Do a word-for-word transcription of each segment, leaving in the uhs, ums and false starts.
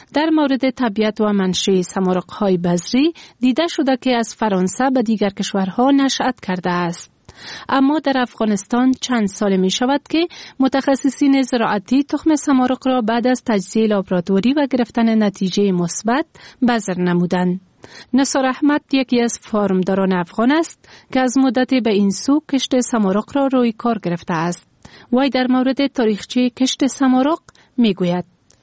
در مورد طبیعت و منشأ سمارق‌های بذری دیده شده که از فرانسه به دیگر کشورها نشأت کرده است. اما در افغانستان چند سال می شود که متخصصین زراعتی تخم سمارق را بعد از تجزیه لابراتوری و گرفتن نتیجه مثبت بذر نمودند. نثار احمد یکی از فارمداران افغان است که از مدتی به این سو کشت سمارق را روی کار گرفته است. وی در مورد تاریخچه کشت سمارق می گوید: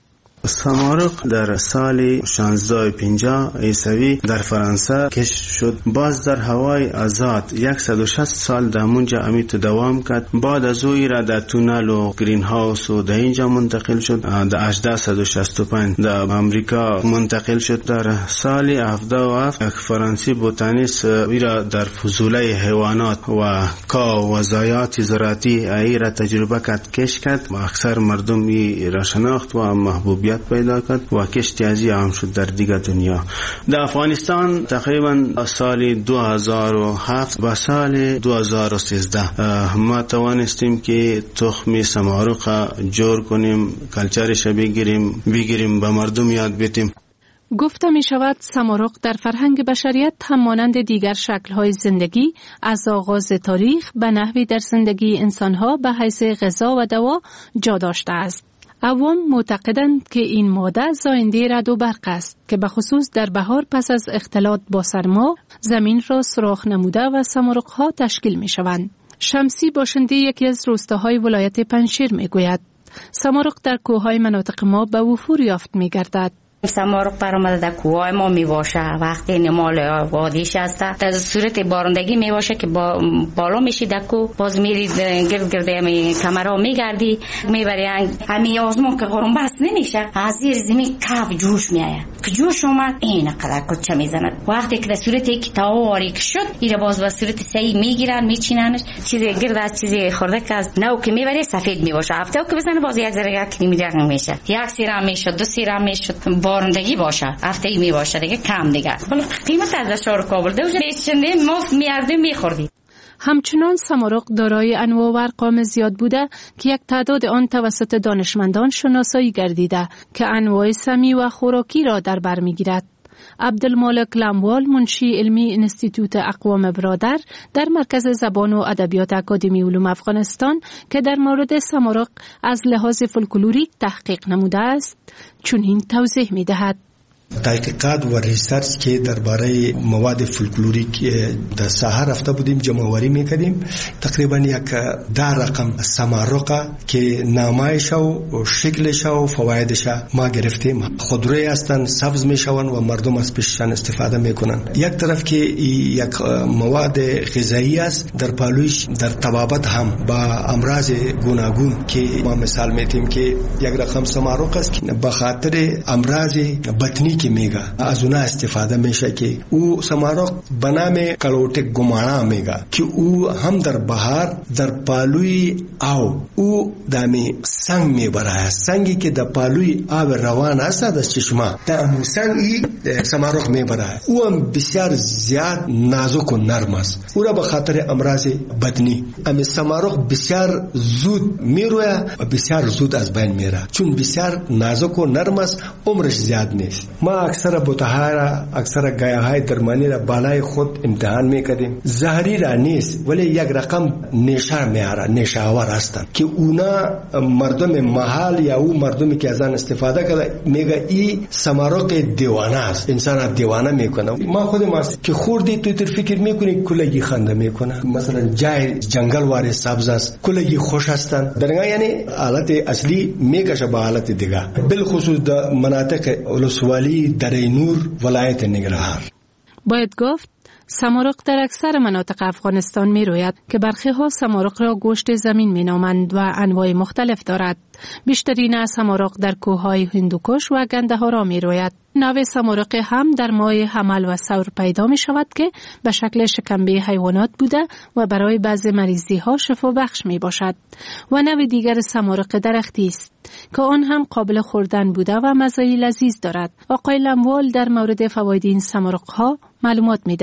سمارق در سال شانزده پنجاه عیسوی در فرانسه کشف شد. باز در هوای آزاد صد و شصت سال در منجا امیت دوام کرد. بعد از او را در تونل و گرین هاوس و در اینجا منتقل شد. در هزار و شصت و پنج در امریکا منتقل شد. در سال هفده و هفت فرانسی بوتانیست را در فضوله حیوانات و کا و ضایعات زراعتی ای را تجربه کرد، کشف کرد و اکثر مردم ای را شناخت و محبوبیت پیدا کرد و کشتی ازی عام شد در دیگر دنیا. در افغانستان تقریبا سال دو هزار و هفت و سال دو هزار و سیزده ما توانستیم که تخم سمارق جور کنیم، کلچرش بگیریم بگیریم به مردم یاد بدیم. گفته می شود سمارق در فرهنگ بشریت هم مانند دیگر شکل‌های زندگی از آغاز تاریخ به نحوی در زندگی انسان‌ها به حیث غذا و دوا جا داشته است. عوام معتقدند که این ماده زاینده رعد و برق است که به خصوص در بهار پس از اختلاط با سرما زمین را سوراخ نموده و سمارق‌ها تشکیل می شوند. شمسی باشنده یکی از روستاهای ولایت پنجشیر می گوید سمارق در کوههای مناطق ما به وفور یافت می گردد. سمارق برآمده در کوههای ما میواشه، وقتی نمال وادیش هست در صورت بارندگی میواشه که با بالا میشی در کوه، باز میری گرد گرد می کمرها میگردی میبری همین آزمون که قرون بس نمیشه، از زیر زمین کف جوش میآید که جوش اومد این قدر کچه میزند. وقتی که در صورت یک تاواریک شد ایره باز به صورت سعی میگیرن میچیننش، چیزی گرد از چیزی خورده که از نو که میبری سفید میواشه، هفته که بزنه باز یک ذره یک میدرنگ میشه، یک سیرم میشه، دو سیرم میشه، بارندگی باشه هفته ای می باشه دیگه کم دیگه. ولی قیمت از شهر کابل دوجه بیچنده مفت میاردیم میخوردیم. همچنان سمارق دارای انواع و ارقام زیاد بوده که یک تعداد آن توسط دانشمندان شناسایی گردیده که انواع سمی و خوراکی را در بر میگیرد. عبدالمالک لاموال منشی علمی انستیتوت اقوام برادر در مرکز زبان و ادبیات اکادمی علوم افغانستان که در مورد سمارق از لحاظ فولکلوریک تحقیق نموده است چنین توضیح می‌دهد: تحقیقات و ریسرچ که درباره مواد فولکلوریک در سحر رفته بودیم جمع‌آوری می‌کردیم. تقریبا یک ده رقم سمارق که نامایش و شکلش و فوایدش ما گرفتیم. خودروی هستند، سبز میشوند و مردم از پیششان استفاده میکنن. یک طرف که یک مواد غذایی است، در پالویش در طبابت هم با امراض گوناگون که ما مثال میتیم که یک رقم سمارق است که به خاطر امراض بطنی که میگه از اونها استفاده میشه که او سمارق به نام کلوتک گمانا میگه که او هم در بهار در پالوی آو او دامی سنگ میبره، سنگی که در پالوی آب روان است از چشمه دامو سنگی سمارق میبره. او هم بسیار زیاد نازک و نرم است، او را به خاطر امراض بدنی امی سمارق بسیار زود میروه و بسیار زود از بین میره چون بسیار نازک و نرم است، عمرش زیاد نیست. ما اکثر بوتها را اکثر گیاهای درمانی را بالای خود امتحان میکردیم، زهری را نیست ولی یک رقم نشه میاره، نشاور هستند که اونا مردم محل یا او مردمی که از آن استفاده کرده میگه این سمارق دیوانه است، انسان دیوانه میکنه. ما خود ما که خوردی تو تر فکر میکنی کلگی خنده میکنه، مثلا جای جنگل واره سبز است کلگی خوش هستند، درنگا یعنی حالت اصلی میکشه به حالت دیگه. بالخصوص در مناطق ولسوالی درینور ولایت ننگرهار. باید گفت سمارق در اکثر مناطق افغانستان می روید که برخی ها سمارق را گوشت زمین می نامند و انواع مختلف دارد. بیشترین از سمارق در کوههای هندوکش و گنده ها را می روید. نوع سمارق هم در ماه حمل و ثور پیدا می شود که به شکل شکمبه حیوانات بوده و برای بعضی مریضی ها شفا بخش می باشد. و نوع دیگر سمارق درختی است که آن هم قابل خوردن بوده و مزه لذیذ دارد. آقای لاموال در مورد فواید این سمارق ها معلومات می دهد.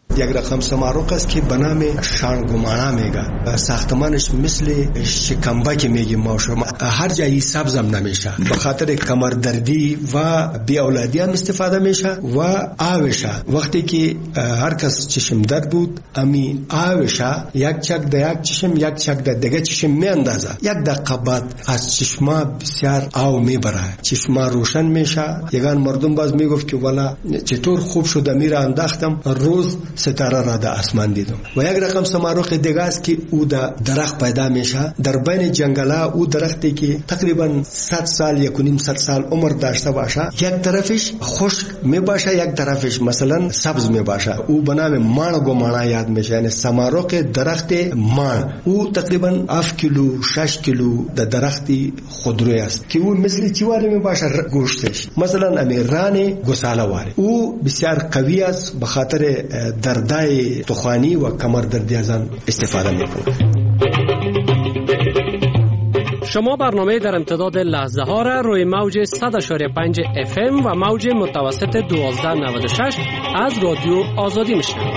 یک رقم سمارق است که به نام شانگومانا میگه. ساختمانش مثل شکمبه که میگیم ما شما، هر جایی سبزم نمیشه، به خاطر کمر دردی و بی اولادی هم استفاده میشه و آوشه. وقتی که هر کس چشم درد بود امی آوشه یک چک در یک چشم یک چک در دیگه چشم میاندازه، یک دقیقه بعد از چشما بسیار آو میبره، چشما روشن میشه. یگان مردم باز میگفت که والا چطور خوب شده میره انداختم روز ستاره را در آسمان دیدم. و یک رقم سمارق دیگه است که او در درخت پیدا میشه، در بین جنگلا. او درختی که تقریبا صد سال یک و نیم صد سال عمر داشته باشه، یک طرفش خشک می باشه یک طرفش مثلا سبز می باشه، او به نام مانگومانا یاد میشه، یعنی سمارق درخت مان. او تقریبا هفت کیلو شش کیلو در درختی خودروی است که او مثل چیواری می باشه گوشتش، مثلا امیران گوساله واری. او بسیار قوی است، به خاطر دردای تخانی و کمر دردی از آن استفاده میکنه. شما برنامه در امتداد لحظه ها را روی موج صد و پنج اف ام و موج متوسط دوازده نود و شش از رادیو آزادی میشنوید.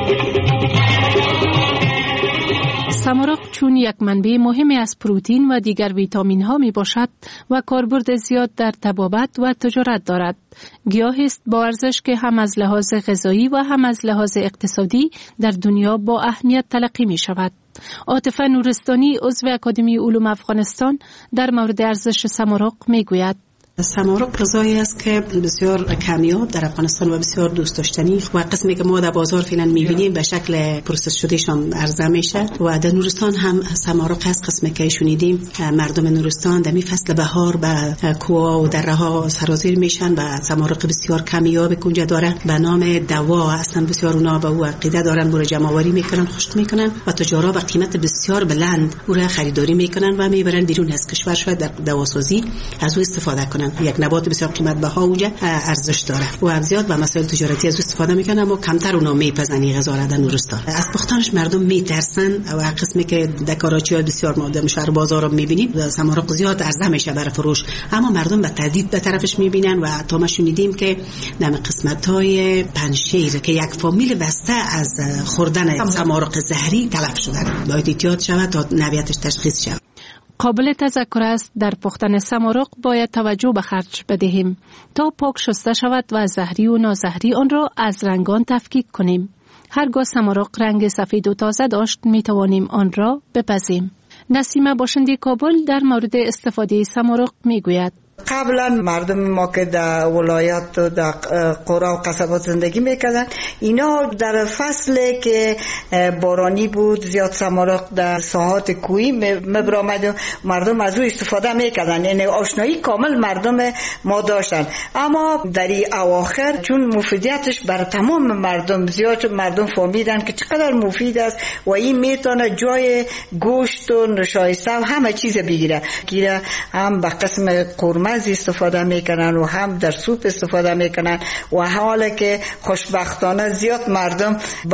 سمارق چون یک منبع مهمی از پروتئین و دیگر ویتامین ها می باشد و کاربرد زیاد در طبابت و تجارت دارد. گیاهی است با ارزش که هم از لحاظ غذایی و هم از لحاظ اقتصادی در دنیا با اهمیت تلقی می شود. عاطفه نورستانی عضو اکادمی علوم افغانستان در مورد ارزش سمارق می گوید. سمارق غذایی است که بسیار کمیاب در افغانستان و بسیار دوست داشتنی و قسمی که ما در بازار فعلا می‌بینیم به شکل پروسس شدهشان عرضه میشه و در نورستان هم سمارق هست. قسمی که شنیدیم مردم نورستان در می فصل بهار به کوه و دره‌ها سرازیر میشن و سمارق بسیار کمیاب کنجا داره به نام دوا. اصلا بسیار اونا به او عقیده دارن، برای جمع‌آوری میکنن، خشک میکنن و تجارا به قیمت بسیار بلند او را خریداری میکنن و میبرن بیرون از کشور شاید در دواسازی از او استفاده کنن. یک نبات بسیار قیمت بها اونجا ارزش داره و زیاد به مسائل تجارتی از استفاده میکنن و کمتر اونا میپزنی غذا را در نورستان. از پختنش مردم میترسن و قسمی که در کاراچی بسیار ماده شهر بازار رو میبینیم سمارق زیاد عرضه میشه برای فروش، اما مردم به تردید به طرفش میبینن و تا ما شنیدیم که در قسمت‌های پنجشیر که یک فامیل بسته از خوردن سمارق زهری تلف شدن، باید احتیاط شود تا نوعیتش تشخیص شود. قابل تذکر است در پختن سمارق باید توجه به خرج بدهیم تا پاک شسته شود و زهری و نازهری آن را از رنگان تفکیک کنیم. هرگاه سمارق رنگ سفید و تازه داشت می توانیم آن را بپزیم. نسیمه باشنده کابل در مورد استفاده سمارق می گوید. قبلا مردم ما که در ولایات و در قرى و قصبات زندگی میکردن، اینا در فصل که بارانی بود زیاد سمارق در ساحات کوهی مبرامد و مردم از او استفاده میکردن، یعنی آشنایی کامل مردم ما داشتن. اما در این اواخر چون مفیدیتش بر تمام مردم زیاد مردم فهمیدن که چقدر مفید است و این میتونه جای گوشت و نشایسته و همه چیز بگیره گیره، هم به قسم قرمه استفاده میکنن و هم در سوپ استفاده میکنن و حالا که خوشبختانه زیاد مردم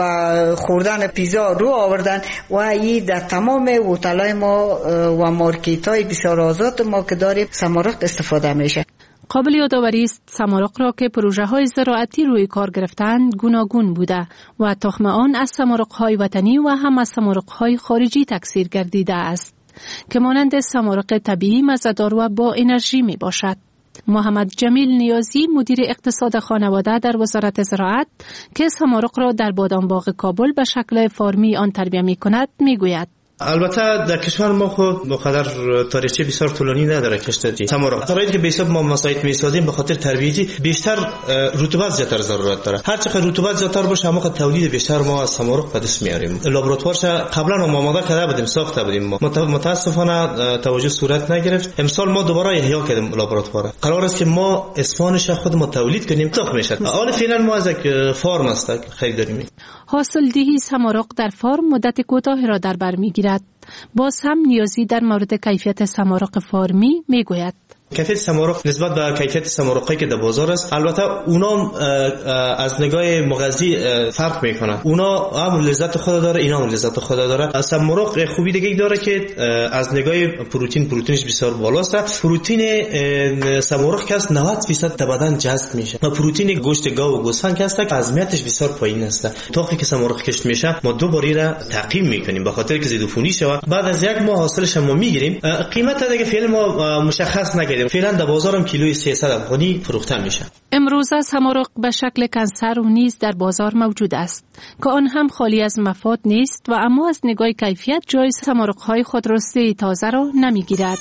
با خوردن پیزا رو آوردن و این در تمام هتل‌های ما و مارکت‌های بسیار آزاد ما که داریم سمارق استفاده میشه. قابل یادآوری است سمارق را که پروژه های زراعتی روی کار گرفتند گوناگون بوده و تخم آن از سمارق های وطنی و هم از سمارق های خارجی تکثیر گردیده است که مانند سمارق طبیعی مزه‌دار و با انرژی می باشد. محمد جمیل نیازی مدیر اقتصاد خانواده در وزارت زراعت که سمارق را در بادامباغ کابل به شکل فارمی آن تربیت می کند می گوید. البته در کشور ما خود بقدر تاریخچه بسیار طولانی نداره کشت سمارق. شرایطی که به حساب ما مساعد میسازیم به خاطر تربیتی بیشتر رطوبت زیاتر ضرورت داره. هر چقدر رطوبت زیاتر باشه همون تولید بیشتر ما از سمارق به دست میاریم. لابراتوارش قبلا ما آماده کرده بودیم، ساخته بودیم، ما متاسفانه توجه صورت نگرفت. امسال ما دوباره احیا کردیم لابراتوار. قرار است که ما اسفانش خود ما تولید کنیم تا میشه. حالا فعلا ما از یک فارم است خریداریم. حاصل دهی سمارق در فارم مدت کوتاهی را در بر میگیرد. باز هم نیازی در مورد کیفیت سمارق فارمی میگوید. کیفیت سمارق نسبت به کیفیت سمارقی که در بازار است، البته اونا از نگاه مغذی فرق میکنن. اونا هم لذت خود داره، اینا هم لذت خود داره. سمارق خوبی دیگه داره که از نگاه پروتئین پروتئینش بسیار بالاست. پروتئین سمارق که نود درصد در بدن جذب میشه و پروتئین گوشت گاو و گوسفند که است اهمیتش بسیار پایین است. تاقی که سمارق کشت میشه ما دو باری را تعقیم میکنیم به خاطر که ضدعفونی شود. بعد از یک ماه حاصلش ما میگیریم. قیمت دیگه فعلا ما مشخص نکردیم. فعلا در بازارم کیلوی سیصد افغانی فروخته میشه. امروزه سمارق به شکل کنسر و نیز در بازار موجود است که آن هم خالی از مفاد نیست و اما از نگاه کیفیت جای سمارق‌های خودرسته تازه را نمیگیرد.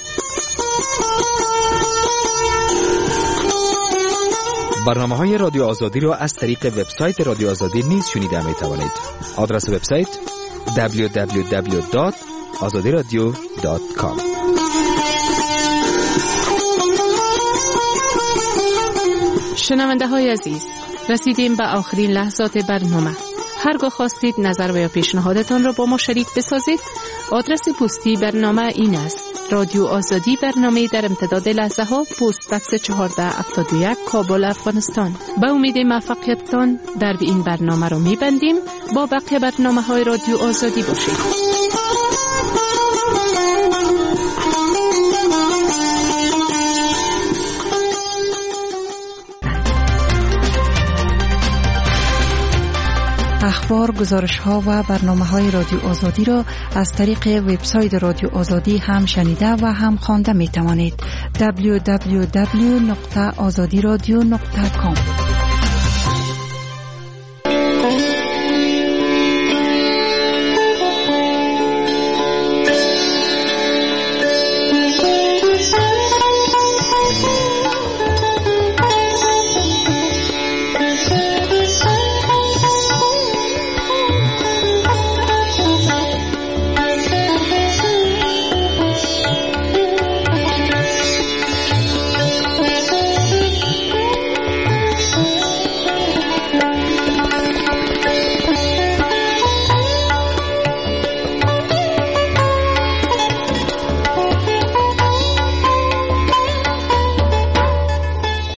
برنامه‌های رادیو آزادی را از طریق وبسایت رادیو آزادی نیز شنیده می‌توانید. آدرس وبسایت دبلیو دبلیو دبلیو دات آزادی رادیو دات کام. شنونده های عزیز، رسیدیم به آخرین لحظات برنامه. هرگاه خواستید نظر و یا پیشنهادتان را با ما شریک بسازید، آدرس پستی برنامه این است: رادیو آزادی، برنامه در امتداد لحظه ها، پست بکس چهارده هفتاد و یک، کابل، افغانستان. به امید موفقیتتان در این برنامه را میبندیم. با بقیه برنامه های رادیو آزادی باشید. اخبار، گزارش‌ها و برنامه‌های رادیو آزادی را از طریق وبسایت رادیو آزادی هم شنیده و هم خوانده می‌توانید. دبلیو دبلیو دبلیو دات آزادی رادیو دات کام